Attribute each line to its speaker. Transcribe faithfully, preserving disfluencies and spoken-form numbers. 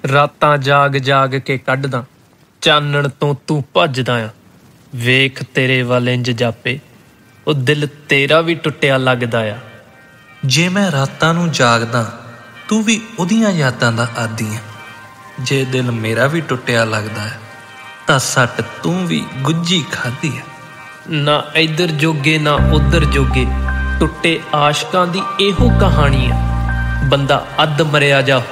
Speaker 1: ਰਾਤਾਂ ਜਾਗ ਜਾਗ ਕੇ ਕੱਢਦਾ, ਚਾਨਣ ਤੋਂ ਤੂੰ ਭੱਜਦਾ ਆ। ਵੇਖ ਤੇਰੇ ਵੱਲ ਇੰਜ ਜਾਪੇ, ਉਹ ਦਿਲ ਤੇਰਾ ਵੀ ਟੁੱਟਿਆ ਲੱਗਦਾ ਆ।
Speaker 2: ਜੇ ਮੈਂ ਰਾਤਾਂ ਨੂੰ ਜਾਗਦਾ, ਤੂੰ ਵੀ ਉਹਦੀਆਂ ਯਾਦਾਂ ਦਾ ਆਦੀ ਹੈ। ਜੇ ਦਿਲ ਮੇਰਾ ਵੀ ਟੁੱਟਿਆ ਲੱਗਦਾ ਹੈ, ਤਾਂ ਸੱਟ ਤੂੰ ਵੀ ਗੁੱਝੀ ਖਾਧੀ ਹੈ।
Speaker 1: ਨਾ ਇੱਧਰ ਜੋਗੇ ਨਾ ਉੱਧਰ ਜੋਗੇ, ਟੁੱਟੇ ਆਸ਼ਕਾਂ ਦੀ ਇਹੋ ਕਹਾਣੀ ਆ। ਬੰਦਾ ਅੱਧ ਮਰਿਆ ਜਾ